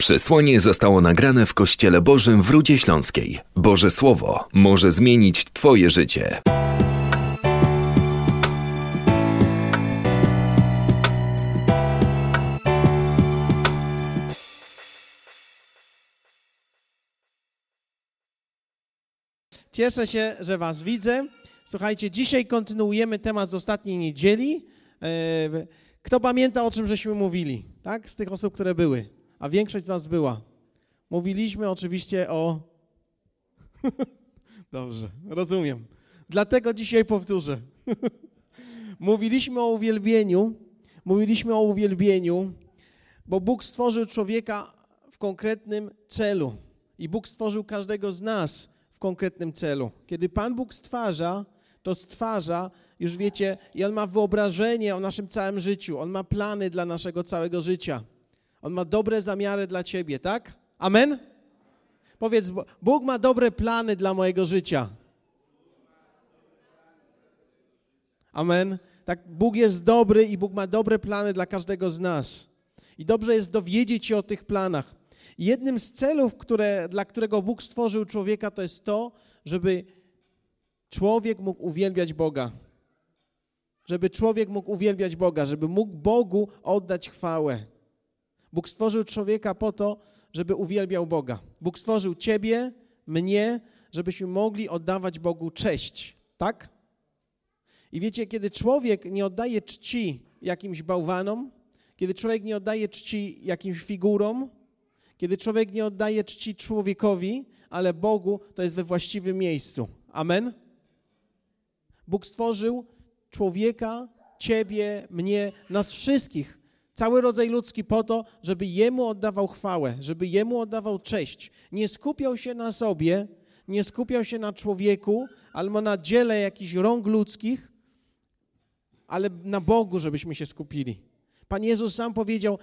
Przesłanie zostało nagrane w Kościele Bożym w Rudzie Śląskiej. Boże Słowo może zmienić Twoje życie. Cieszę się, że Was widzę. Słuchajcie, dzisiaj kontynuujemy temat z ostatniej niedzieli. Kto pamięta, o czym żeśmy mówili? Tak? Z tych osób, które były. A większość z Was była. Mówiliśmy oczywiście o... Dobrze, rozumiem. Dlatego dzisiaj powtórzę. Mówiliśmy o uwielbieniu, bo Bóg stworzył człowieka w konkretnym celu. I Bóg stworzył każdego z nas w konkretnym celu. Kiedy Pan Bóg stwarza, to stwarza, już wiecie, i On ma wyobrażenie o naszym całym życiu. On ma plany dla naszego całego życia. On ma dobre zamiary dla ciebie, tak? Amen? Powiedz, Bóg ma dobre plany dla mojego życia. Amen? Tak, Bóg jest dobry i Bóg ma dobre plany dla każdego z nas. I dobrze jest dowiedzieć się o tych planach. I jednym z celów, dla którego Bóg stworzył człowieka, to jest to, żeby człowiek mógł uwielbiać Boga. Żeby człowiek mógł uwielbiać Boga, żeby mógł Bogu oddać chwałę. Bóg stworzył człowieka po to, żeby uwielbiał Boga. Bóg stworzył ciebie, mnie, żebyśmy mogli oddawać Bogu cześć. Tak? I wiecie, kiedy człowiek nie oddaje czci jakimś bałwanom, kiedy człowiek nie oddaje czci jakimś figurom, kiedy człowiek nie oddaje czci człowiekowi, ale Bogu, to jest we właściwym miejscu. Amen? Bóg stworzył człowieka, ciebie, mnie, nas wszystkich, cały rodzaj ludzki po to, żeby Jemu oddawał chwałę, żeby Jemu oddawał cześć. Nie skupiał się na sobie, nie skupiał się na człowieku, albo na dziele jakichś rąk ludzkich, ale na Bogu, żebyśmy się skupili. Pan Jezus sam powiedział,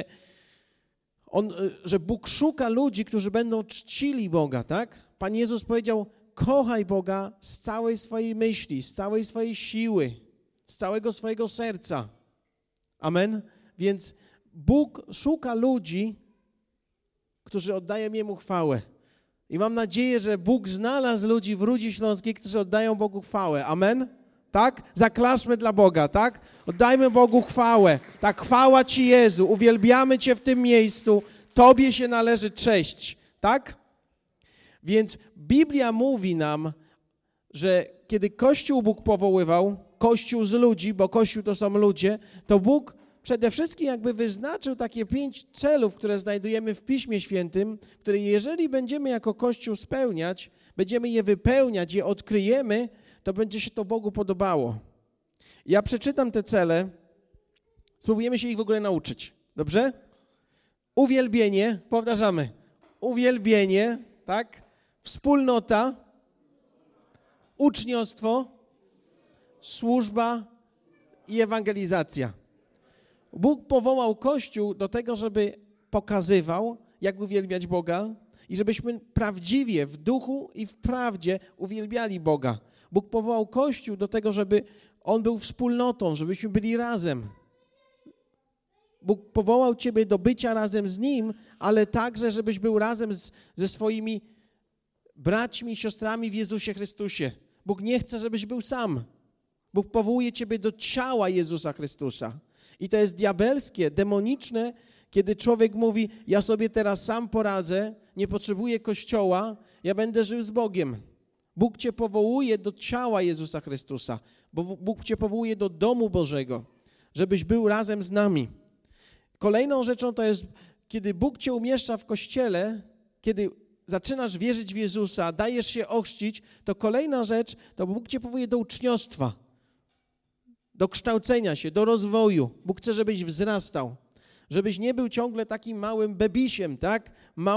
że Bóg szuka ludzi, którzy będą czcili Boga, tak? Pan Jezus powiedział, kochaj Boga z całej swojej myśli, z całej swojej siły, z całego swojego serca. Amen? Więc Bóg szuka ludzi, którzy oddają Jemu chwałę. I mam nadzieję, że Bóg znalazł ludzi w Rudzie Śląskiej, którzy oddają Bogu chwałę. Amen? Tak? Zaklaszmy dla Boga, tak? Oddajmy Bogu chwałę. Tak, chwała Ci, Jezu. Uwielbiamy Cię w tym miejscu. Tobie się należy cześć. Tak? Więc Biblia mówi nam, że kiedy Kościół Bóg powoływał, Kościół z ludzi, bo Kościół to są ludzie, to Bóg przede wszystkim jakby wyznaczył takie 5 celów, które znajdujemy w Piśmie Świętym, które jeżeli będziemy jako Kościół spełniać, będziemy je wypełniać, je odkryjemy, to będzie się to Bogu podobało. Ja przeczytam te cele, spróbujemy się ich w ogóle nauczyć. Dobrze? Uwielbienie, powtarzamy. Uwielbienie, tak? Wspólnota, uczniostwo, służba i ewangelizacja. Bóg powołał Kościół do tego, żeby pokazywał, jak uwielbiać Boga i żebyśmy prawdziwie, w duchu i w prawdzie uwielbiali Boga. Bóg powołał Kościół do tego, żeby On był wspólnotą, żebyśmy byli razem. Bóg powołał ciebie do bycia razem z Nim, ale także, żebyś był razem ze swoimi braćmi i siostrami w Jezusie Chrystusie. Bóg nie chce, żebyś był sam. Bóg powołuje ciebie do ciała Jezusa Chrystusa. I to jest diabelskie, demoniczne, kiedy człowiek mówi, ja sobie teraz sam poradzę, nie potrzebuję Kościoła, ja będę żył z Bogiem. Bóg cię powołuje do ciała Jezusa Chrystusa, bo Bóg cię powołuje do domu Bożego, żebyś był razem z nami. Kolejną rzeczą to jest, kiedy Bóg cię umieszcza w Kościele, kiedy zaczynasz wierzyć w Jezusa, dajesz się ochrzcić, to kolejna rzecz, to Bóg cię powołuje do uczniostwa, do kształcenia się, do rozwoju. Bóg chce, żebyś wzrastał, żebyś nie był ciągle takim małym bebisiem, tak?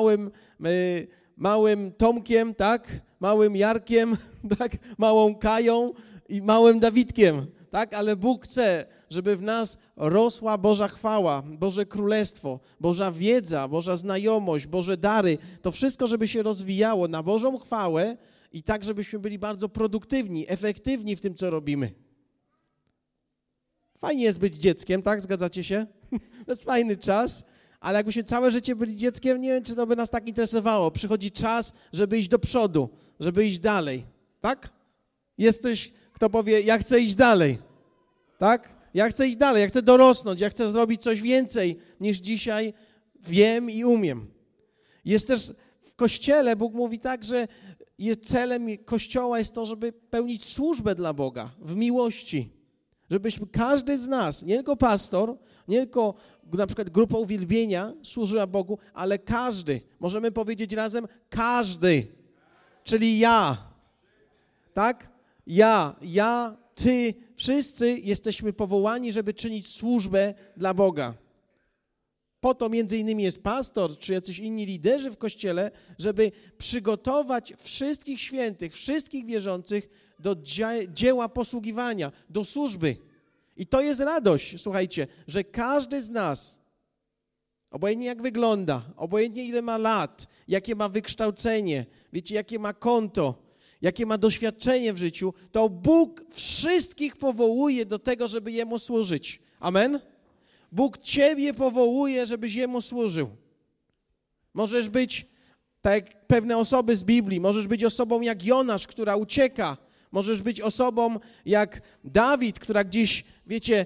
Małym Tomkiem, tak? Małym Jarkiem, tak? Małą Kają i małym Dawidkiem, tak? Ale Bóg chce, żeby w nas rosła Boża chwała, Boże Królestwo, Boża wiedza, Boża znajomość, Boże dary. To wszystko, żeby się rozwijało na Bożą chwałę i tak, żebyśmy byli bardzo produktywni, efektywni w tym, co robimy. Fajnie jest być dzieckiem, tak? Zgadzacie się? To jest fajny czas, ale jakbyśmy całe życie byli dzieckiem, nie wiem, czy to by nas tak interesowało. Przychodzi czas, żeby iść do przodu, żeby iść dalej, tak? Jest ktoś, kto powie, ja chcę iść dalej, tak? Ja chcę iść dalej, ja chcę dorosnąć, ja chcę zrobić coś więcej niż dzisiaj wiem i umiem. Jest też w Kościele, Bóg mówi tak, że celem Kościoła jest to, żeby pełnić służbę dla Boga w miłości. Żebyśmy każdy z nas, nie tylko pastor, nie tylko na przykład grupa uwielbienia służyła Bogu, ale każdy, możemy powiedzieć razem, każdy, czyli ja, tak? Ja, ty, wszyscy jesteśmy powołani, żeby czynić służbę dla Boga. Po to między innymi jest pastor, czy jacyś inni liderzy w Kościele, żeby przygotować wszystkich świętych, wszystkich wierzących do dzieła posługiwania, do służby. I to jest radość, słuchajcie, że każdy z nas, obojętnie jak wygląda, obojętnie ile ma lat, jakie ma wykształcenie, wiecie, jakie ma konto, jakie ma doświadczenie w życiu, to Bóg wszystkich powołuje do tego, żeby Jemu służyć. Amen? Bóg ciebie powołuje, żebyś Jemu służył. Możesz być, tak jak pewne osoby z Biblii, możesz być osobą jak Jonasz, która ucieka. Możesz być osobą jak Dawid, która gdzieś, wiecie,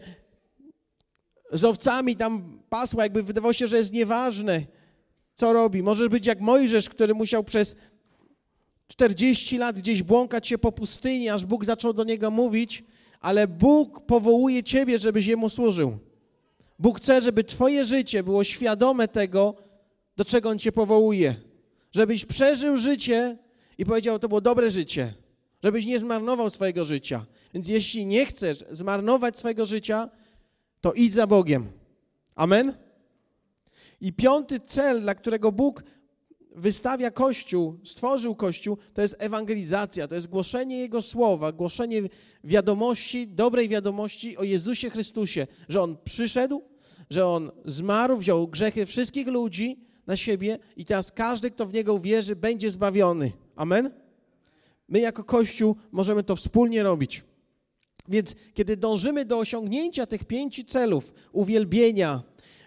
z owcami tam pasła, jakby wydawało się, że jest nieważne, co robi. Możesz być jak Mojżesz, który musiał przez 40 lat gdzieś błąkać się po pustyni, aż Bóg zaczął do niego mówić, ale Bóg powołuje ciebie, żebyś Jemu służył. Bóg chce, żeby twoje życie było świadome tego, do czego On cię powołuje. Żebyś przeżył życie i powiedział, to było dobre życie. Żebyś nie zmarnował swojego życia. Więc jeśli nie chcesz zmarnować swojego życia, to idź za Bogiem. Amen? I 5. cel, dla którego Bóg wystawia Kościół, stworzył Kościół, to jest ewangelizacja, to jest głoszenie Jego słowa, głoszenie wiadomości, dobrej wiadomości o Jezusie Chrystusie, że On przyszedł, że On zmarł, wziął grzechy wszystkich ludzi na siebie i teraz każdy, kto w Niego uwierzy, będzie zbawiony. Amen? My jako Kościół możemy to wspólnie robić. Więc kiedy dążymy do osiągnięcia tych 5 celów, uwielbienia,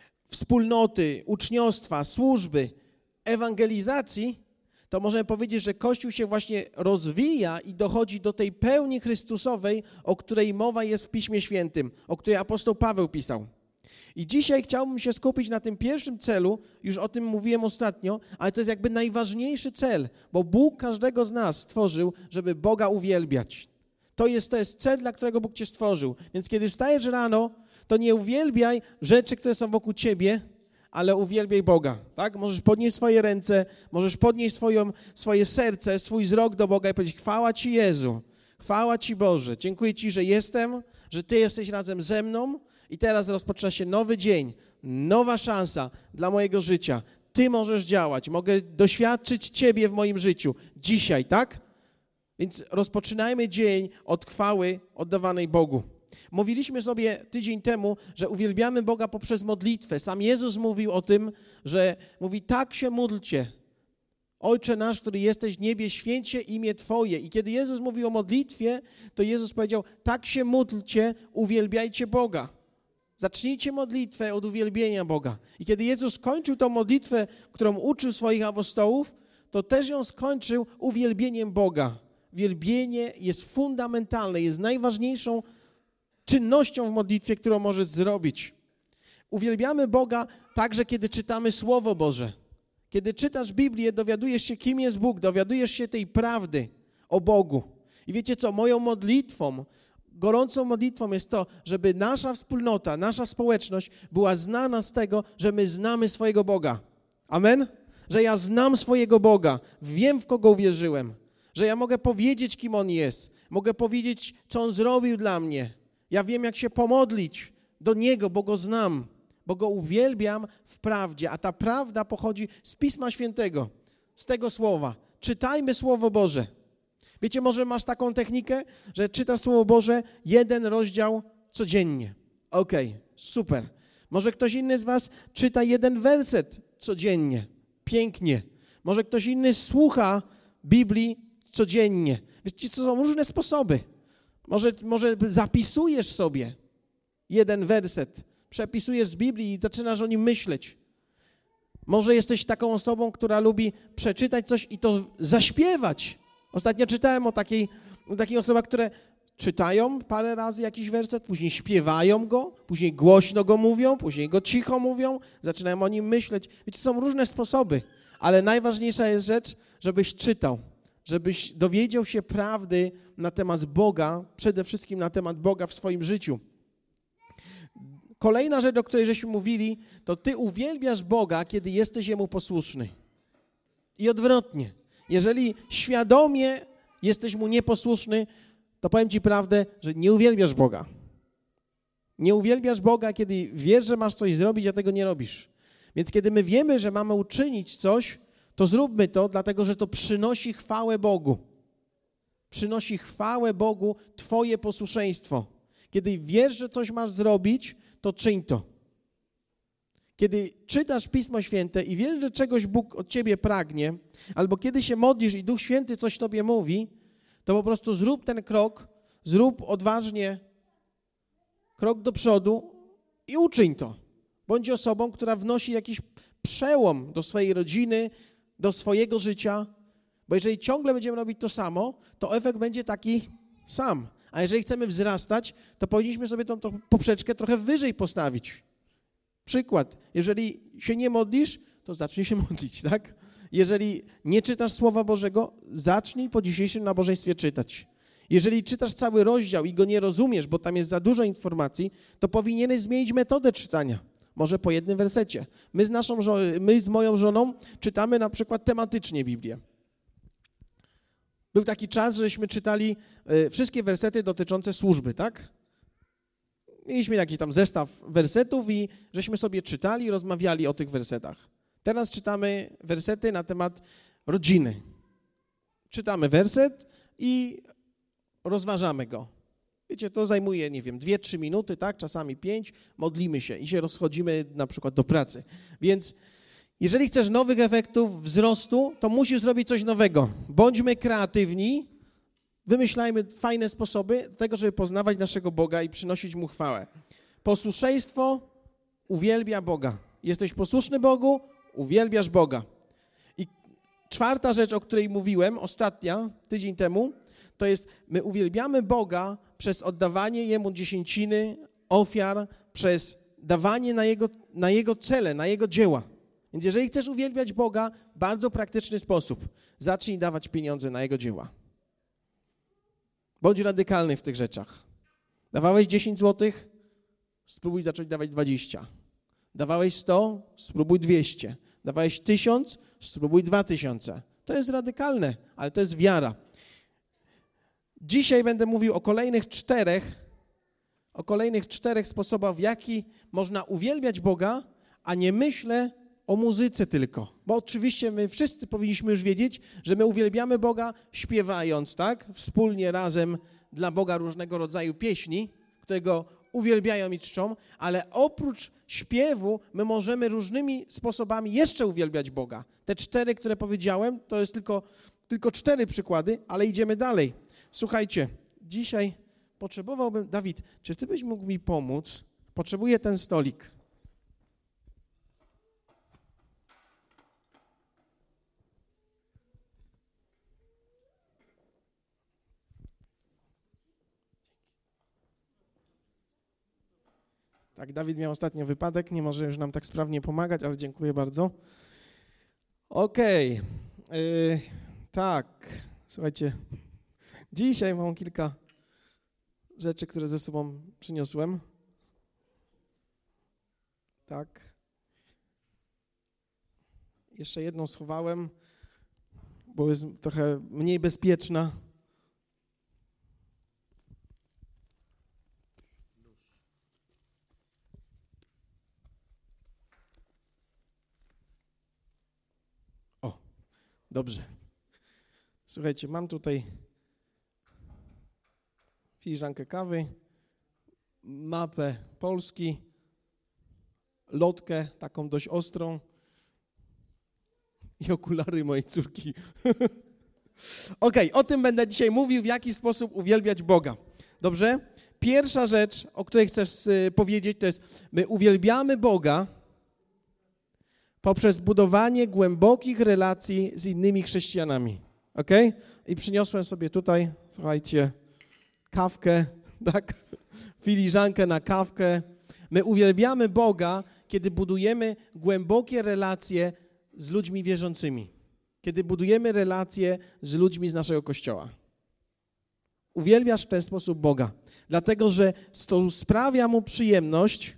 wspólnoty, uczniostwa, służby, ewangelizacji, to możemy powiedzieć, że Kościół się właśnie rozwija i dochodzi do tej pełni Chrystusowej, o której mowa jest w Piśmie Świętym, o której apostoł Paweł pisał. I dzisiaj chciałbym się skupić na tym pierwszym celu, już o tym mówiłem ostatnio, ale to jest jakby najważniejszy cel, bo Bóg każdego z nas stworzył, żeby Boga uwielbiać. To jest cel, dla którego Bóg cię stworzył. Więc kiedy wstajesz rano, to nie uwielbiaj rzeczy, które są wokół ciebie, ale uwielbiaj Boga, tak? Możesz podnieść swoje ręce, możesz podnieść swoje serce, swój wzrok do Boga i powiedzieć, chwała Ci Jezu, chwała Ci Boże, dziękuję Ci, że jestem, że Ty jesteś razem ze mną i teraz rozpoczyna się nowy dzień, nowa szansa dla mojego życia. Ty możesz działać, mogę doświadczyć Ciebie w moim życiu dzisiaj, tak? Więc rozpoczynajmy dzień od chwały oddawanej Bogu. Mówiliśmy sobie tydzień temu, że uwielbiamy Boga poprzez modlitwę. Sam Jezus mówił o tym, że mówi, tak się módlcie. Ojcze nasz, który jesteś w niebie, święć się imię Twoje. I kiedy Jezus mówił o modlitwie, to Jezus powiedział, tak się módlcie, uwielbiajcie Boga. Zacznijcie modlitwę od uwielbienia Boga. I kiedy Jezus skończył tą modlitwę, którą uczył swoich apostołów, to też ją skończył uwielbieniem Boga. Wielbienie jest fundamentalne, jest najważniejszą czynnością w modlitwie, którą możesz zrobić. Uwielbiamy Boga także, kiedy czytamy Słowo Boże. Kiedy czytasz Biblię, dowiadujesz się, kim jest Bóg, dowiadujesz się tej prawdy o Bogu. I wiecie co, moją modlitwą, gorącą modlitwą jest to, żeby nasza wspólnota, nasza społeczność była znana z tego, że my znamy swojego Boga. Amen? Że ja znam swojego Boga, wiem, w kogo uwierzyłem, że ja mogę powiedzieć, kim On jest, mogę powiedzieć, co On zrobił dla mnie. Ja wiem, jak się pomodlić do Niego, bo Go znam, bo Go uwielbiam w prawdzie, a ta prawda pochodzi z Pisma Świętego, z tego Słowa. Czytajmy Słowo Boże. Wiecie, może masz taką technikę, że czytasz Słowo Boże 1 rozdział codziennie. Okej, super. Może ktoś inny z was czyta 1 werset codziennie. Pięknie. Może ktoś inny słucha Biblii codziennie. Wiecie, co są różne sposoby. Może zapisujesz sobie 1 werset, przepisujesz z Biblii i zaczynasz o nim myśleć. Może jesteś taką osobą, która lubi przeczytać coś i to zaśpiewać. Ostatnio czytałem o takiej osobie, które czytają parę razy jakiś werset, później śpiewają go, później głośno go mówią, później go cicho mówią, zaczynają o nim myśleć. Wiecie, są różne sposoby, ale najważniejsza jest rzecz, żebyś czytał, żebyś dowiedział się prawdy na temat Boga, przede wszystkim na temat Boga w swoim życiu. Kolejna rzecz, o której żeśmy mówili, to ty uwielbiasz Boga, kiedy jesteś Jemu posłuszny. I odwrotnie. Jeżeli świadomie jesteś Mu nieposłuszny, to powiem ci prawdę, że nie uwielbiasz Boga. Nie uwielbiasz Boga, kiedy wiesz, że masz coś zrobić, a tego nie robisz. Więc kiedy my wiemy, że mamy uczynić coś, to zróbmy to, dlatego że to przynosi chwałę Bogu. Przynosi chwałę Bogu twoje posłuszeństwo. Kiedy wiesz, że coś masz zrobić, to czyń to. Kiedy czytasz Pismo Święte i wiesz, że czegoś Bóg od ciebie pragnie, albo kiedy się modlisz i Duch Święty coś tobie mówi, to po prostu zrób ten krok, zrób odważnie krok do przodu i uczyń to. Bądź osobą, która wnosi jakiś przełom do swojej rodziny, do swojego życia, bo jeżeli ciągle będziemy robić to samo, to efekt będzie taki sam. A jeżeli chcemy wzrastać, to powinniśmy sobie tą poprzeczkę trochę wyżej postawić. Przykład, jeżeli się nie modlisz, to zacznij się modlić, tak? Jeżeli nie czytasz Słowa Bożego, zacznij po dzisiejszym nabożeństwie czytać. Jeżeli czytasz cały rozdział i go nie rozumiesz, bo tam jest za dużo informacji, to powinieneś zmienić metodę czytania. Może po jednym wersecie. My z moją żoną czytamy na przykład tematycznie Biblię. Był taki czas, żeśmy czytali wszystkie wersety dotyczące służby, tak? Mieliśmy jakiś tam zestaw wersetów i żeśmy sobie czytali i rozmawiali o tych wersetach. Teraz czytamy wersety na temat rodziny. Czytamy werset i rozważamy go. Wiecie, to zajmuje, 2-3 minuty, tak? Czasami 5, modlimy się i się rozchodzimy na przykład do pracy. Więc jeżeli chcesz nowych efektów wzrostu, to musisz zrobić coś nowego. Bądźmy kreatywni, wymyślajmy fajne sposoby do tego, żeby poznawać naszego Boga i przynosić Mu chwałę. Posłuszeństwo uwielbia Boga. Jesteś posłuszny Bogu, uwielbiasz Boga. I czwarta rzecz, o której mówiłem, ostatnia, tydzień temu, to jest, my uwielbiamy Boga przez oddawanie Jemu dziesięciny, ofiar, przez dawanie na Jego cele, na Jego dzieła. Więc jeżeli chcesz uwielbiać Boga, bardzo praktyczny sposób, zacznij dawać pieniądze na Jego dzieła. Bądź radykalny w tych rzeczach. Dawałeś 10 zł, spróbuj zacząć dawać 20. Dawałeś 100, spróbuj 200. Dawałeś 1000, spróbuj 2000. To jest radykalne, ale to jest wiara. Dzisiaj będę mówił o kolejnych czterech sposobach, w jaki można uwielbiać Boga, a nie myślę o muzyce tylko. Bo oczywiście my wszyscy powinniśmy już wiedzieć, że my uwielbiamy Boga śpiewając, tak? Wspólnie, razem dla Boga różnego rodzaju pieśni, które Go uwielbiają i czczą, ale oprócz śpiewu my możemy różnymi sposobami jeszcze uwielbiać Boga. Te 4, które powiedziałem, to jest tylko 4 przykłady, ale idziemy dalej. Słuchajcie, dzisiaj potrzebowałbym... Dawid, czy ty byś mógł mi pomóc? Potrzebuję ten stolik. Tak, Dawid miał ostatnio wypadek, nie może już nam tak sprawnie pomagać, ale dziękuję bardzo. Okej, tak, słuchajcie, dzisiaj mam kilka rzeczy, które ze sobą przyniosłem. Tak. Jeszcze jedną schowałem, bo jest trochę mniej bezpieczna. Dobrze. Słuchajcie, mam tutaj filiżankę kawy, mapę Polski, lotkę taką dość ostrą i okulary mojej córki. Okej, o tym będę dzisiaj mówił, w jaki sposób uwielbiać Boga. Dobrze? Pierwsza rzecz, o której chcę powiedzieć, to jest, my uwielbiamy Boga Poprzez budowanie głębokich relacji z innymi chrześcijanami. Ok? I przyniosłem sobie tutaj, słuchajcie, kawkę, tak? Filiżankę na kawkę. My uwielbiamy Boga, kiedy budujemy głębokie relacje z ludźmi wierzącymi. Kiedy budujemy relacje z ludźmi z naszego Kościoła. Uwielbiasz w ten sposób Boga, dlatego że to sprawia Mu przyjemność,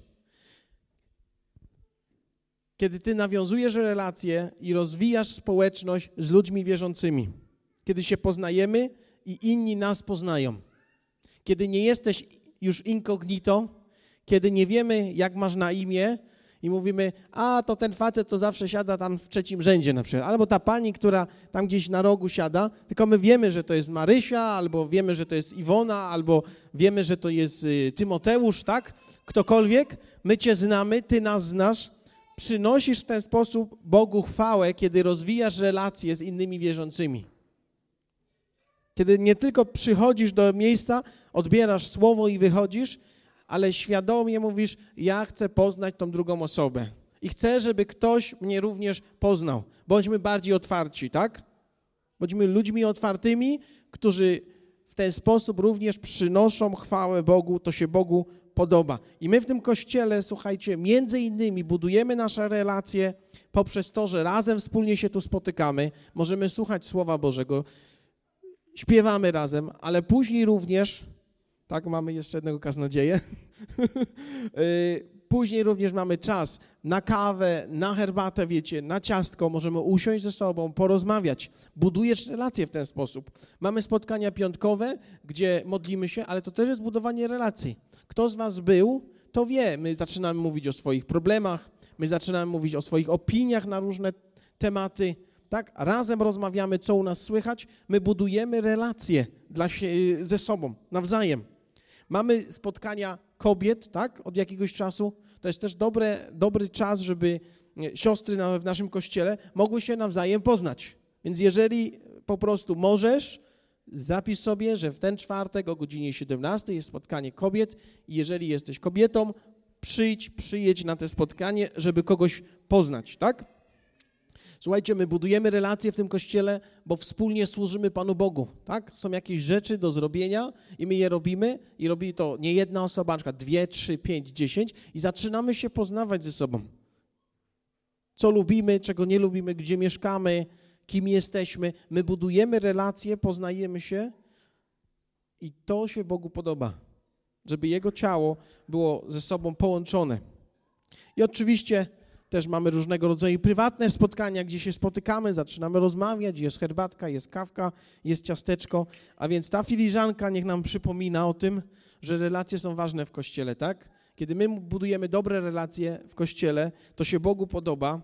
kiedy ty nawiązujesz relacje i rozwijasz społeczność z ludźmi wierzącymi. Kiedy się poznajemy i inni nas poznają. Kiedy nie jesteś już incognito, kiedy nie wiemy, jak masz na imię i mówimy, a to ten facet, co zawsze siada tam w trzecim rzędzie na przykład, albo ta pani, która tam gdzieś na rogu siada, tylko my wiemy, że to jest Marysia, albo wiemy, że to jest Iwona, albo wiemy, że to jest Tymoteusz, tak? Ktokolwiek, my cię znamy, ty nas znasz. Przynosisz w ten sposób Bogu chwałę, kiedy rozwijasz relacje z innymi wierzącymi. Kiedy nie tylko przychodzisz do miejsca, odbierasz słowo i wychodzisz, ale świadomie mówisz, ja chcę poznać tą drugą osobę. I chcę, żeby ktoś mnie również poznał. Bądźmy bardziej otwarci, tak? Bądźmy ludźmi otwartymi, którzy w ten sposób również przynoszą chwałę Bogu, to się Bogu podoba. I my w tym Kościele, słuchajcie, między innymi budujemy nasze relacje poprzez to, że razem wspólnie się tu spotykamy, możemy słuchać Słowa Bożego, śpiewamy razem, ale później również, tak, mamy jeszcze jednego kaznodzieję, później również mamy czas na kawę, na herbatę, wiecie, na ciastko, możemy usiąść ze sobą, porozmawiać. Budujesz relacje w ten sposób. Mamy spotkania piątkowe, gdzie modlimy się, ale to też jest budowanie relacji. Kto z was był, to wie. My zaczynamy mówić o swoich problemach, my zaczynamy mówić o swoich opiniach na różne tematy, tak? Razem rozmawiamy, co u nas słychać. My budujemy relacje ze sobą, nawzajem. Mamy spotkania kobiet, tak? Od jakiegoś czasu. To jest też dobry czas, żeby siostry w naszym Kościele mogły się nawzajem poznać. Więc jeżeli po prostu możesz, zapisz sobie, że w ten czwartek o godzinie 17 jest spotkanie kobiet i jeżeli jesteś kobietą, przyjedź na to spotkanie, żeby kogoś poznać, tak? Słuchajcie, my budujemy relacje w tym Kościele, bo wspólnie służymy Panu Bogu, tak? Są jakieś rzeczy do zrobienia i my je robimy i robi to nie jedna osoba, na przykład 2, 3, 5, 10 i zaczynamy się poznawać ze sobą. Co lubimy, czego nie lubimy, gdzie mieszkamy, kim jesteśmy. My budujemy relacje, poznajemy się i to się Bogu podoba, żeby Jego ciało było ze sobą połączone. I oczywiście też mamy różnego rodzaju prywatne spotkania, gdzie się spotykamy, zaczynamy rozmawiać, jest herbatka, jest kawka, jest ciasteczko, a więc ta filiżanka niech nam przypomina o tym, że relacje są ważne w Kościele, tak? Kiedy my budujemy dobre relacje w Kościele, to się Bogu podoba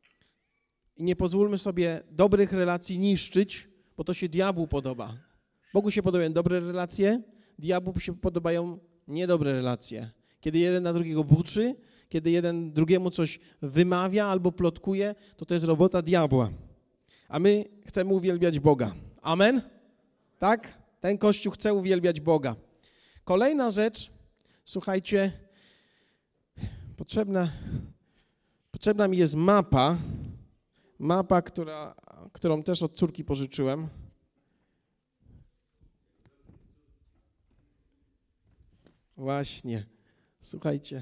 i nie pozwólmy sobie dobrych relacji niszczyć, bo to się diabłu podoba. Bogu się podobają dobre relacje, diabłu się podobają niedobre relacje. Kiedy jeden na drugiego buczy, kiedy jeden drugiemu coś wymawia albo plotkuje, to jest robota diabła. A my chcemy uwielbiać Boga. Amen? Tak? Ten Kościół chce uwielbiać Boga. Kolejna rzecz, słuchajcie, potrzebna mi jest mapa, którą też od córki pożyczyłem. Właśnie, słuchajcie.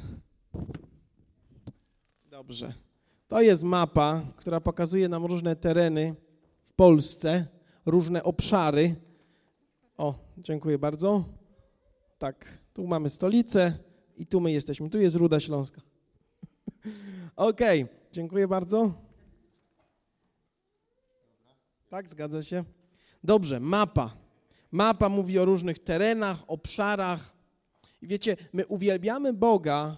Dobrze. To jest mapa, która pokazuje nam różne tereny w Polsce, różne obszary. O, dziękuję bardzo. Tak, tu mamy stolicę i tu my jesteśmy. Tu jest Ruda Śląska. Okej, dziękuję bardzo. Tak, zgadza się. Dobrze, mapa. Mapa mówi o różnych terenach, obszarach. I wiecie, my uwielbiamy Boga,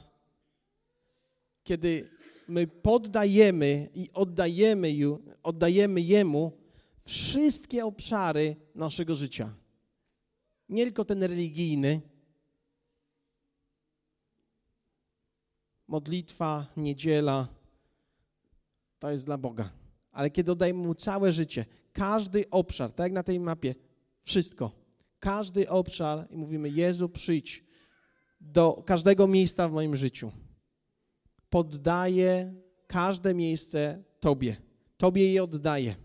kiedy my poddajemy i oddajemy Jemu wszystkie obszary naszego życia. Nie tylko ten religijny, modlitwa, niedziela, to jest dla Boga. Ale kiedy oddajemy Mu całe życie, każdy obszar, tak jak na tej mapie, wszystko, każdy obszar i mówimy, Jezu, przyjdź do każdego miejsca w moim życiu. Poddaję każde miejsce Tobie. Tobie je oddaję.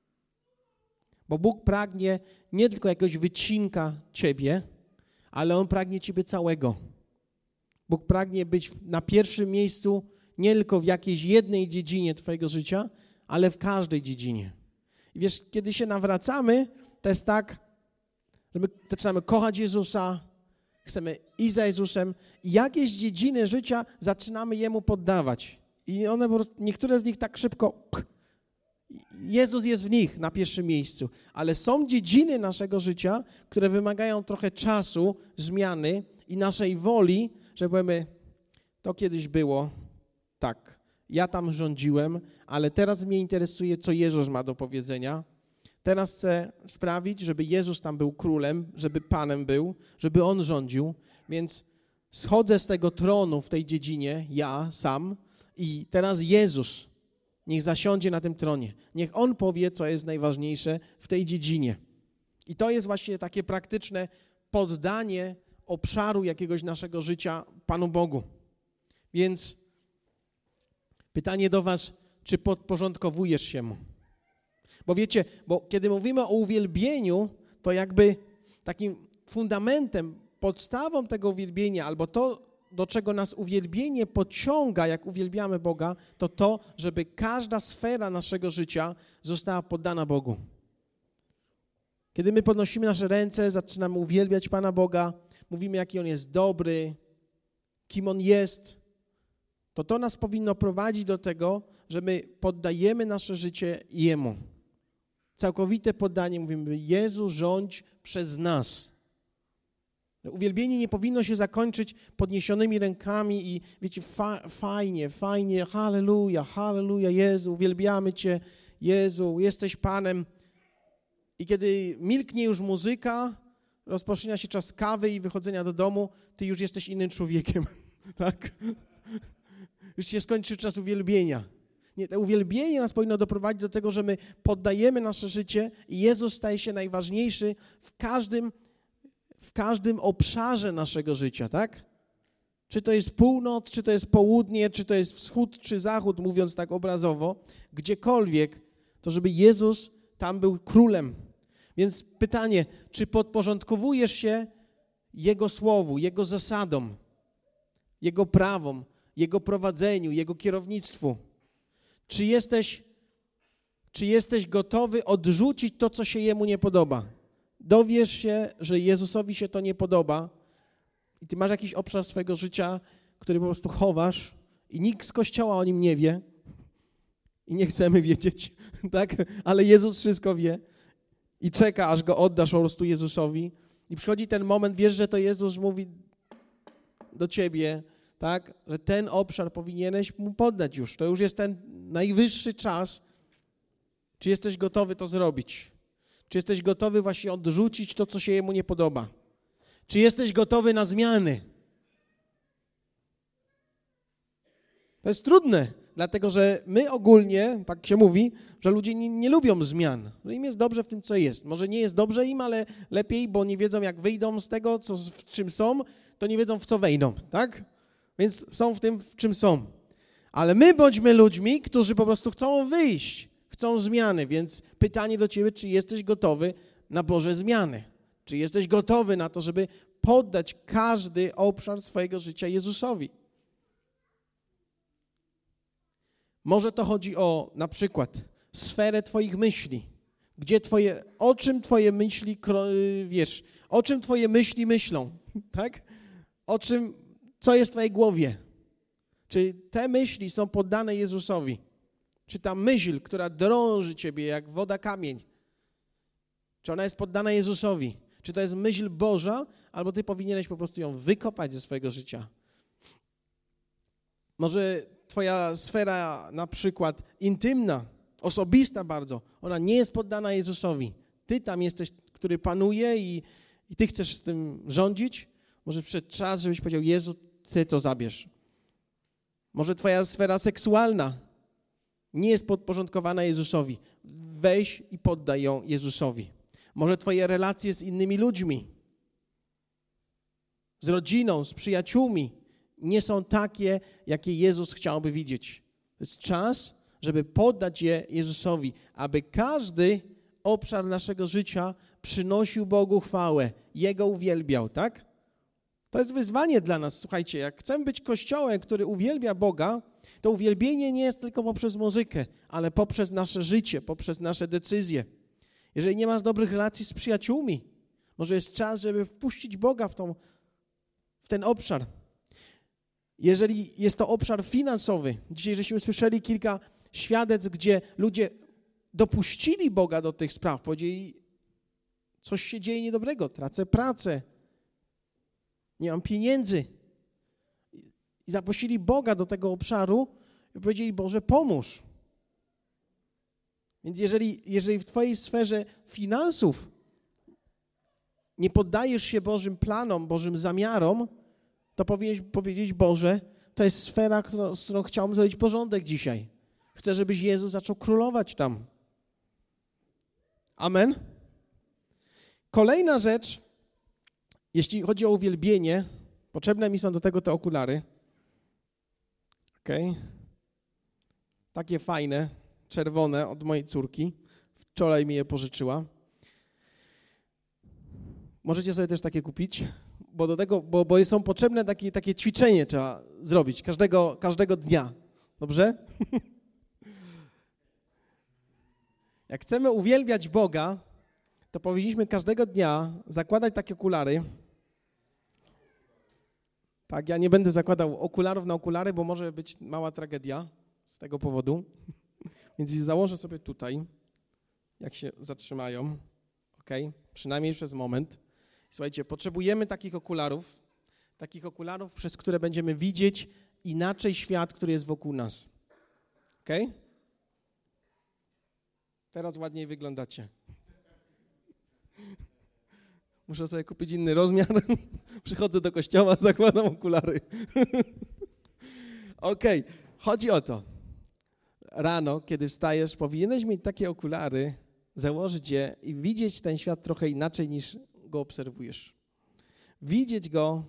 Bo Bóg pragnie nie tylko jakiegoś wycinka Ciebie, ale On pragnie Ciebie całego. Bóg pragnie być na pierwszym miejscu nie tylko w jakiejś jednej dziedzinie Twojego życia, ale w każdej dziedzinie. I wiesz, kiedy się nawracamy, to jest tak, że my zaczynamy kochać Jezusa, chcemy iść za Jezusem i jakieś dziedziny życia zaczynamy Jemu poddawać. I one po prostu, niektóre z nich tak szybko, Jezus jest w nich na pierwszym miejscu, ale są dziedziny naszego życia, które wymagają trochę czasu, zmiany i naszej woli, że powiemy, to kiedyś było tak, ja tam rządziłem, ale teraz mnie interesuje, co Jezus ma do powiedzenia. Teraz chcę sprawić, żeby Jezus tam był królem, żeby Panem był, żeby On rządził, więc schodzę z tego tronu w tej dziedzinie, ja sam, i teraz Jezus niech zasiądzie na tym tronie. Niech On powie, co jest najważniejsze w tej dziedzinie. I to jest właśnie takie praktyczne poddanie obszaru jakiegoś naszego życia Panu Bogu. Więc pytanie do was, czy podporządkowujesz się Mu? Bo wiecie, bo kiedy mówimy o uwielbieniu, to jakby takim fundamentem, podstawą tego uwielbienia, albo to, do czego nas uwielbienie pociąga, jak uwielbiamy Boga, to, żeby każda sfera naszego życia została poddana Bogu. Kiedy my podnosimy nasze ręce, zaczynamy uwielbiać Pana Boga, mówimy, jaki On jest dobry, kim On jest, to nas powinno prowadzić do tego, że my poddajemy nasze życie Jemu. Całkowite poddanie, mówimy, Jezu, rządź przez nas. Uwielbienie nie powinno się zakończyć podniesionymi rękami i wiecie, fajnie, halleluja, halleluja, Jezu, uwielbiamy Cię, Jezu, jesteś Panem. I kiedy milknie już muzyka, rozpoczyna się czas kawy i wychodzenia do domu, Ty już jesteś innym człowiekiem, tak? Już się skończył czas uwielbienia. Nie, to uwielbienie nas powinno doprowadzić do tego, że my poddajemy nasze życie i Jezus staje się najważniejszy w każdym obszarze naszego życia, tak? Czy to jest północ, czy to jest południe, czy to jest wschód, czy zachód, mówiąc tak obrazowo, gdziekolwiek, to żeby Jezus tam był królem. Więc pytanie, czy podporządkowujesz się Jego słowu, Jego zasadom, Jego prawom, Jego prowadzeniu, Jego kierownictwu? Czy jesteś gotowy odrzucić to, co się Jemu nie podoba? Dowiesz się, że Jezusowi się to nie podoba i ty masz jakiś obszar swojego życia, który po prostu chowasz i nikt z Kościoła o nim nie wie i nie chcemy wiedzieć, tak? Ale Jezus wszystko wie i czeka, aż go oddasz po prostu Jezusowi i przychodzi ten moment, wiesz, że to Jezus mówi do ciebie, tak? Że ten obszar powinieneś Mu poddać już. To już jest ten najwyższy czas. Czy jesteś gotowy to zrobić? Czy jesteś gotowy właśnie odrzucić to, co się Jemu nie podoba? Czy jesteś gotowy na zmiany? To jest trudne, dlatego że my ogólnie, tak się mówi, że ludzie nie lubią zmian. Że im jest dobrze w tym, co jest. Może nie jest dobrze im, ale lepiej, bo nie wiedzą, jak wyjdą z tego, w czym są, to nie wiedzą, w co wejdą, tak? Więc są w tym, w czym są. Ale my bądźmy ludźmi, którzy po prostu chcą wyjść, chcą zmiany, więc pytanie do ciebie, czy jesteś gotowy na Boże zmiany? Czy jesteś gotowy na to, żeby poddać każdy obszar swojego życia Jezusowi? Może to chodzi o na przykład sferę twoich myśli, o czym twoje myśli, wiesz, o czym twoje myśli myślą, tak? Co jest w twojej głowie? Czy te myśli są poddane Jezusowi? Czy ta myśl, która drąży ciebie jak woda kamień, czy ona jest poddana Jezusowi? Czy to jest myśl Boża, albo ty powinieneś po prostu ją wykopać ze swojego życia? Może twoja sfera na przykład intymna, osobista bardzo, ona nie jest poddana Jezusowi. Ty tam jesteś, który panuje i ty chcesz z tym rządzić. Może przyszedł czas, żebyś powiedział, Jezu, Ty to zabierz. Może twoja sfera seksualna nie jest podporządkowana Jezusowi. Weź i poddaj ją Jezusowi. Może twoje relacje z innymi ludźmi, z rodziną, z przyjaciółmi nie są takie, jakie Jezus chciałby widzieć. To jest czas, żeby poddać je Jezusowi, aby każdy obszar naszego życia przynosił Bogu chwałę, Jego uwielbiał, tak? To jest wyzwanie dla nas, słuchajcie, jak chcemy być Kościołem, który uwielbia Boga, to uwielbienie nie jest tylko poprzez muzykę, ale poprzez nasze życie, poprzez nasze decyzje. Jeżeli nie masz dobrych relacji z przyjaciółmi, może jest czas, żeby wpuścić Boga w ten obszar. Jeżeli jest to obszar finansowy, dzisiaj żeśmy słyszeli kilka świadectw, gdzie ludzie dopuścili Boga do tych spraw, powiedzieli, coś się dzieje niedobrego, tracę pracę, nie mam pieniędzy. I zaprosili Boga do tego obszaru i powiedzieli, Boże, pomóż. Więc jeżeli w twojej sferze finansów nie poddajesz się Bożym planom, Bożym zamiarom, to powinieneś powiedzieć, Boże, to jest sfera, z którą chciałbym zrobić porządek dzisiaj. Chcę, żebyś Jezus zaczął królować tam. Amen. Kolejna rzecz, jeśli chodzi o uwielbienie, potrzebne mi są do tego te okulary. Okej. Takie fajne, czerwone od mojej córki. Wczoraj mi je pożyczyła. Możecie sobie też takie kupić, bo do tego, bo są potrzebne takie ćwiczenie trzeba zrobić każdego dnia. Dobrze? Jak chcemy uwielbiać Boga, to powinniśmy każdego dnia zakładać takie okulary. Tak, ja nie będę zakładał okularów na okulary, bo może być mała tragedia z tego powodu. Więc je założę sobie tutaj, jak się zatrzymają. Ok? Przynajmniej przez moment. Słuchajcie, potrzebujemy takich okularów, przez które będziemy widzieć inaczej świat, który jest wokół nas. Ok? Teraz ładniej wyglądacie. Muszę sobie kupić inny rozmiar. Przychodzę do kościoła, zakładam okulary. Okej, chodzi o to. Rano, kiedy wstajesz, powinieneś mieć takie okulary, założyć je i widzieć ten świat trochę inaczej niż go obserwujesz. Widzieć go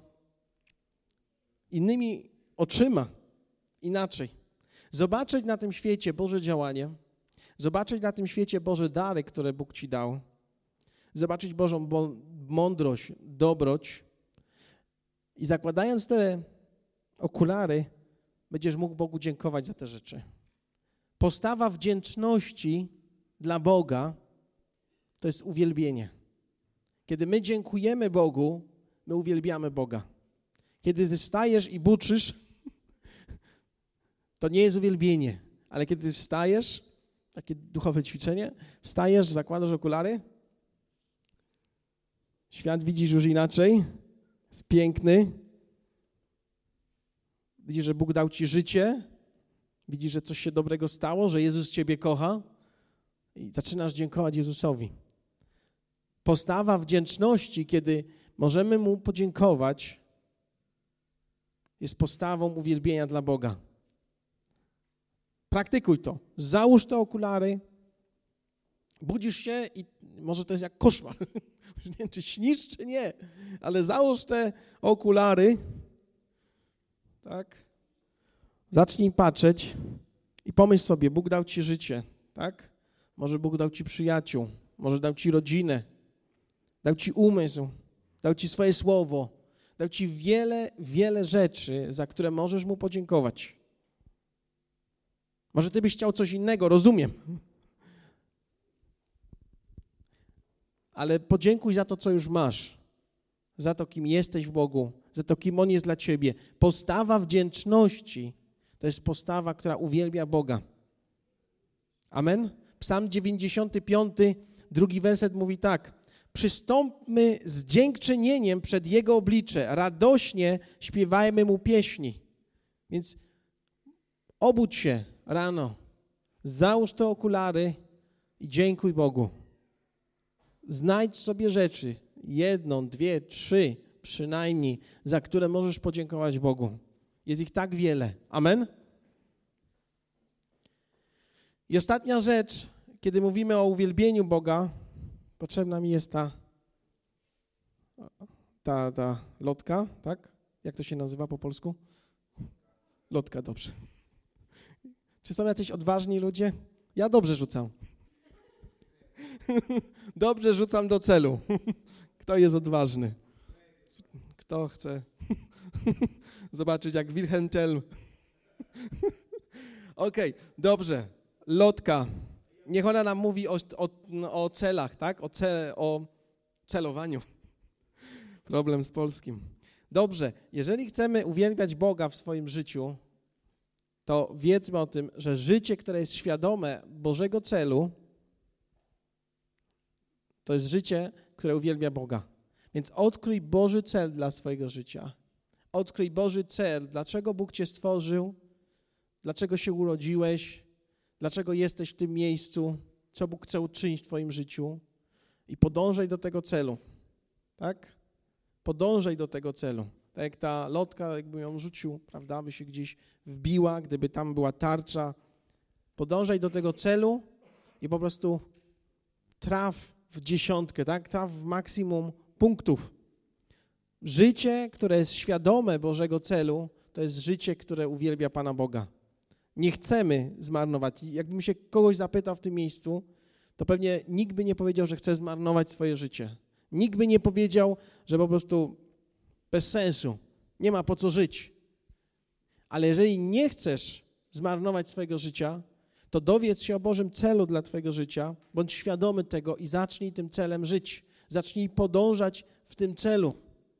innymi oczyma, inaczej. Zobaczyć na tym świecie Boże działanie, zobaczyć na tym świecie Boże dary, które Bóg ci dał, zobaczyć Bożą mądrość, dobroć i zakładając te okulary, będziesz mógł Bogu dziękować za te rzeczy. Postawa wdzięczności dla Boga to jest uwielbienie. Kiedy my dziękujemy Bogu, my uwielbiamy Boga. Kiedy ty wstajesz i buczysz, to nie jest uwielbienie, ale kiedy ty wstajesz, takie duchowe ćwiczenie, wstajesz, zakładasz okulary, świat widzisz już inaczej, jest piękny, widzisz, że Bóg dał ci życie, widzisz, że coś się dobrego stało, że Jezus ciebie kocha i zaczynasz dziękować Jezusowi. Postawa wdzięczności, kiedy możemy Mu podziękować, jest postawą uwielbienia dla Boga. Praktykuj to. Załóż te okulary, budzisz się i może to jest jak koszmar. Nie wiem, czy śnisz, czy nie, ale załóż te okulary, tak? Zacznij patrzeć i pomyśl sobie, Bóg dał ci życie, tak? Może Bóg dał ci przyjaciół, może dał ci rodzinę, dał ci umysł, dał ci swoje słowo, dał ci wiele, wiele rzeczy, za które możesz Mu podziękować. Może ty byś chciał coś innego, rozumiem. Ale podziękuj za to, co już masz. Za to, kim jesteś w Bogu, za to, kim On jest dla ciebie. Postawa wdzięczności to jest postawa, która uwielbia Boga. Amen? Psalm 95, 2 werset mówi tak. Przystąpmy z dziękczynieniem przed Jego oblicze, radośnie śpiewajmy Mu pieśni. Więc obudź się rano, załóż te okulary i dziękuj Bogu. Znajdź sobie rzeczy, 1, 2, 3 przynajmniej, za które możesz podziękować Bogu. Jest ich tak wiele. Amen? I ostatnia rzecz, kiedy mówimy o uwielbieniu Boga, potrzebna mi jest ta lotka, tak? Jak to się nazywa po polsku? Lotka, dobrze. Czy są jacyś odważni ludzie? Ja dobrze rzucam. Dobrze rzucam do celu. Kto jest odważny? Kto chce zobaczyć jak Wilhelm Tell? Okej, dobrze. Lotka. Niech ona nam mówi o celach, tak? O celowaniu. Problem z polskim. Dobrze, jeżeli chcemy uwielbiać Boga w swoim życiu, to wiedzmy o tym, że życie, które jest świadome Bożego celu, to jest życie, które uwielbia Boga. Więc odkryj Boży cel dla swojego życia. Odkryj Boży cel, dlaczego Bóg cię stworzył, dlaczego się urodziłeś, dlaczego jesteś w tym miejscu, co Bóg chce uczynić w twoim życiu i podążaj do tego celu. Tak? Podążaj do tego celu. Tak jak ta lotka, jakby ją rzucił, prawda, by się gdzieś wbiła, gdyby tam była tarcza. Podążaj do tego celu i po prostu traf w dziesiątkę, tak? Traf w maksimum punktów. Życie, które jest świadome Bożego celu, to jest życie, które uwielbia Pana Boga. Nie chcemy zmarnować. Jakbym się kogoś zapytał w tym miejscu, to pewnie nikt by nie powiedział, że chce zmarnować swoje życie. Nikt by nie powiedział, że po prostu bez sensu, nie ma po co żyć. Ale jeżeli nie chcesz zmarnować swojego życia, to dowiedz się o Bożym celu dla twojego życia, bądź świadomy tego i zacznij tym celem żyć. Zacznij podążać w tym celu.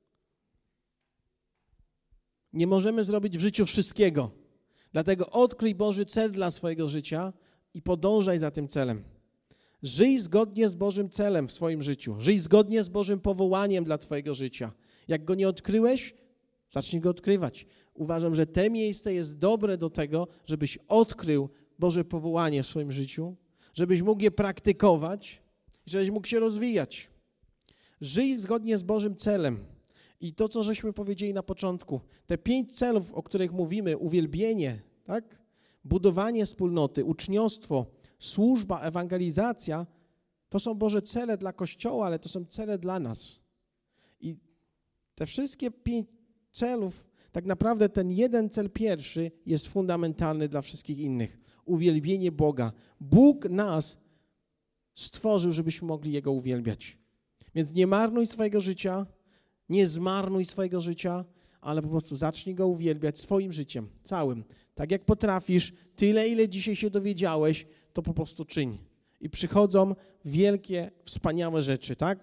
Nie możemy zrobić w życiu wszystkiego. Dlatego odkryj Boży cel dla swojego życia i podążaj za tym celem. Żyj zgodnie z Bożym celem w swoim życiu. Żyj zgodnie z Bożym powołaniem dla twojego życia. Jak go nie odkryłeś, zacznij go odkrywać. Uważam, że to miejsce jest dobre do tego, żebyś odkrył Boże powołanie w swoim życiu, żebyś mógł je praktykować, żebyś mógł się rozwijać. Żyj zgodnie z Bożym celem. I to, co żeśmy powiedzieli na początku, te 5 celów, o których mówimy, uwielbienie, tak? Budowanie wspólnoty, uczniostwo, służba, ewangelizacja, to są Boże cele dla Kościoła, ale to są cele dla nas. I te wszystkie 5 celów, tak naprawdę ten jeden cel pierwszy jest fundamentalny dla wszystkich innych. Uwielbienie Boga. Bóg nas stworzył, żebyśmy mogli Jego uwielbiać. Więc nie marnuj swojego życia, nie zmarnuj swojego życia, ale po prostu zacznij Go uwielbiać swoim życiem, całym. Tak jak potrafisz, tyle ile dzisiaj się dowiedziałeś, to po prostu czyń. I przychodzą wielkie, wspaniałe rzeczy, tak?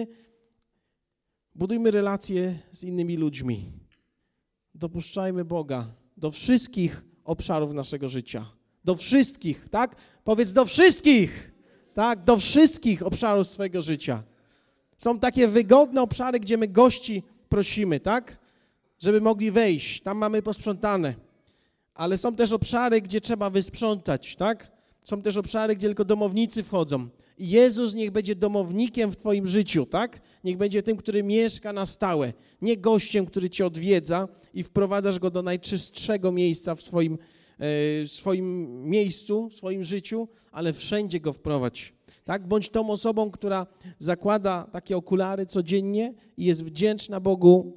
Budujmy relacje z innymi ludźmi. Dopuszczajmy Boga do wszystkich obszarów naszego życia. Do wszystkich, tak? Powiedz do wszystkich, tak? Do wszystkich obszarów swojego życia. Są takie wygodne obszary, gdzie my gości prosimy, tak? Żeby mogli wejść. Tam mamy posprzątane. Ale są też obszary, gdzie trzeba wysprzątać, tak? Są też obszary, gdzie tylko domownicy wchodzą. I Jezus niech będzie domownikiem w twoim życiu, tak? Niech będzie tym, który mieszka na stałe. Nie gościem, który cię odwiedza i wprowadzasz go do najczystszego miejsca w swoim miejscu, w swoim życiu, ale wszędzie go wprowadź. Tak? Bądź tą osobą, która zakłada takie okulary codziennie i jest wdzięczna Bogu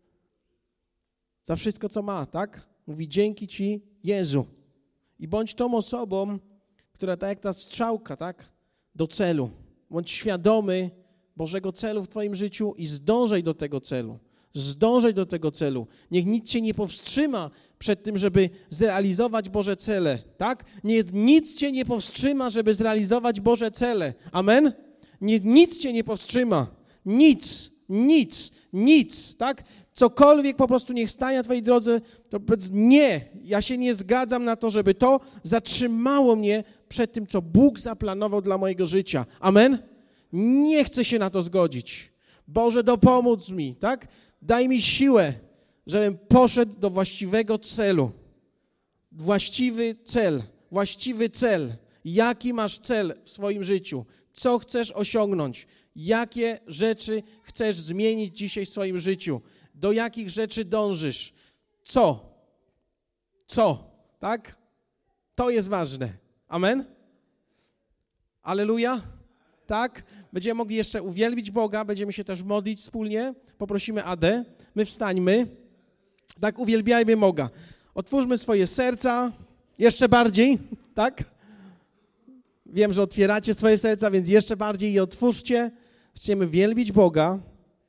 za wszystko, co ma, tak? Mówi dzięki Ci, Jezu. I bądź tą osobą, która tak jak ta strzałka, tak? Do celu. Bądź świadomy Bożego celu w twoim życiu i zdążaj do tego celu. Zdążaj do tego celu. Niech nic cię nie powstrzyma przed tym, żeby zrealizować Boże cele, tak? Nic cię nie powstrzyma, żeby zrealizować Boże cele. Amen? Nic cię nie powstrzyma. Nic, tak? Cokolwiek po prostu niech stanie na twojej drodze, to powiedz nie, ja się nie zgadzam na to, żeby to zatrzymało mnie przed tym, co Bóg zaplanował dla mojego życia. Amen? Nie chcę się na to zgodzić. Boże, dopomóż mi, tak? Daj mi siłę, żebym poszedł do właściwego celu. Właściwy cel. Jaki masz cel w swoim życiu? Co chcesz osiągnąć? Jakie rzeczy chcesz zmienić dzisiaj w swoim życiu? Do jakich rzeczy dążysz? Co? Tak? To jest ważne. Amen? Alleluja? Tak? Będziemy mogli jeszcze uwielbić Boga, będziemy się też modlić wspólnie. Poprosimy Adę. My wstańmy. Tak, uwielbiajmy Boga. Otwórzmy swoje serca, Jeszcze bardziej, tak? Wiem, że otwieracie swoje serca, więc jeszcze bardziej je otwórzcie. Chcemy wielbić Boga.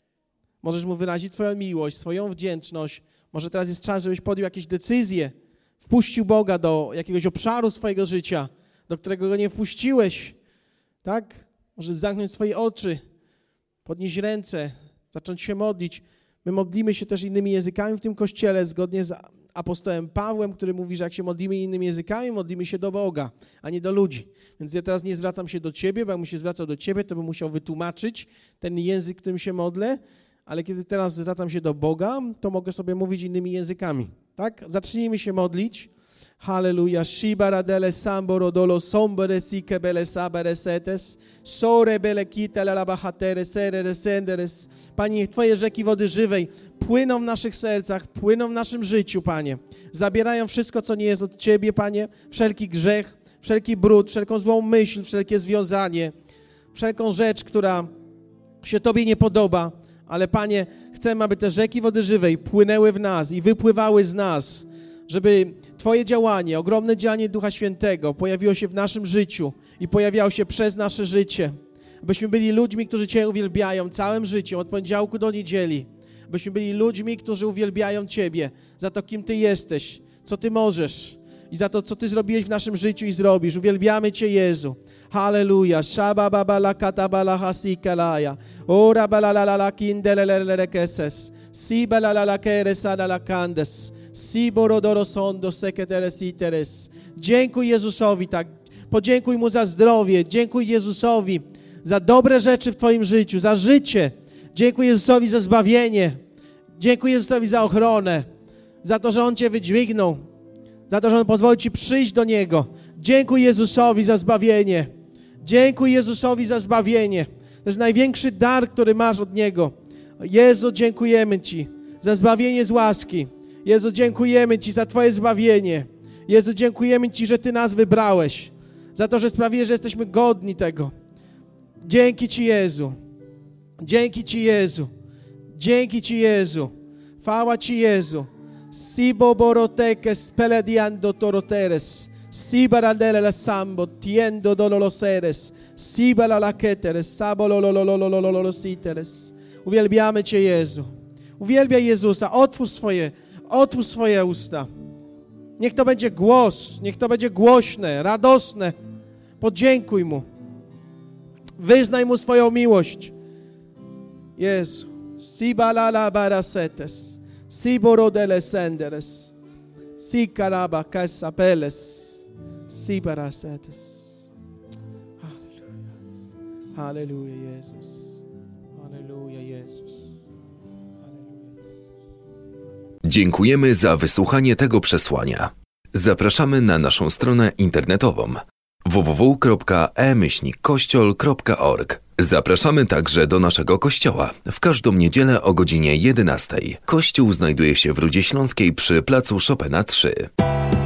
Możesz Mu wyrazić swoją miłość, swoją wdzięczność. Może teraz jest czas, żebyś podjął jakieś decyzje. Wpuścił Boga do jakiegoś obszaru swojego życia, do którego Go nie wpuściłeś. Tak? Możesz zamknąć swoje oczy, podnieść ręce, zacząć się modlić. My modlimy się też innymi językami w tym kościele, zgodnie z apostołem Pawłem, który mówi, że jak się modlimy innymi językami, modlimy się do Boga, a nie do ludzi. Więc ja teraz nie zwracam się do ciebie, bo jakbym się zwracał do ciebie, to bym musiał wytłumaczyć ten język, którym się modlę, ale kiedy teraz zwracam się do Boga, to mogę sobie mówić innymi językami. Tak? Zacznijmy się modlić. Halleluja. Shibaradele samborodolo sombere sike bele sabere setes. Sore bele kita la bahatere serere senderes. Panie, Twoje rzeki wody żywej płyną w naszych sercach, płyną w naszym życiu, Panie. Zabierają wszystko, co nie jest od Ciebie, Panie. Wszelki grzech, wszelki brud, wszelką złą myśl, wszelkie związanie, wszelką rzecz, która się Tobie nie podoba. Ale, Panie, chcemy, aby te rzeki wody żywej płynęły w nas i wypływały z nas, żeby Twoje działanie, ogromne działanie Ducha Świętego pojawiło się w naszym życiu i pojawiało się przez nasze życie. Abyśmy byli ludźmi, którzy Cię uwielbiają całym życiem, od poniedziałku do niedzieli. Abyśmy byli ludźmi, którzy uwielbiają Ciebie za to, kim Ty jesteś, co Ty możesz i za to, co Ty zrobiłeś w naszym życiu i zrobisz. Uwielbiamy Cię, Jezu. Halleluja. Shabababala katabala hasikalaya. Ora balalala kindelelelekeses. Sibalalala keresadala kandes. Siborodorosondo seketeres iteres. Dziękuj Jezusowi, tak. Podziękuj Mu za zdrowie. Dziękuj Jezusowi za dobre rzeczy w Twoim życiu, za życie. Dziękuj Jezusowi za zbawienie. Dziękuj Jezusowi za ochronę. Za to, że On Cię wydźwignął. Za to, że On pozwolił Ci przyjść do Niego. Dziękuj Jezusowi za zbawienie. Dziękuj Jezusowi za zbawienie. To jest największy dar, który masz od Niego. Jezu, dziękujemy Ci za zbawienie z łaski. Jezu, dziękujemy Ci za Twoje zbawienie. Jezu, dziękujemy Ci, że Ty nas wybrałeś. Za to, że sprawiłeś, że jesteśmy godni tego. Dzięki Ci, Jezu. Dzięki Ci, Jezu. Dzięki Ci, Jezu. Chwała Ci, Jezu. Sibo borotekes pelediando toroteres. Sibaradele la sambo tiendo dololoseres. Sibala la keteres. Sabolololololololositeres. Uwielbiamy Cię, Jezu. Uwielbiaj Jezusa. Otwórz swoje usta. Niech to będzie głos. Niech to będzie głośne, radosne. Podziękuj Mu. Wyznaj Mu swoją miłość. Jezu. Sibalala barasetes. Siborodele senderes. Sikaraba kasapeles. Sibarasetes. Halleluja. Halleluja, Jezus. Halleluja, Jezus. Dziękujemy za wysłuchanie tego przesłania. Zapraszamy na naszą stronę internetową www.e-kościol.org. Zapraszamy także do naszego kościoła w każdą niedzielę o godzinie 11. Kościół znajduje się w Rudzie Śląskiej przy placu Chopina 3.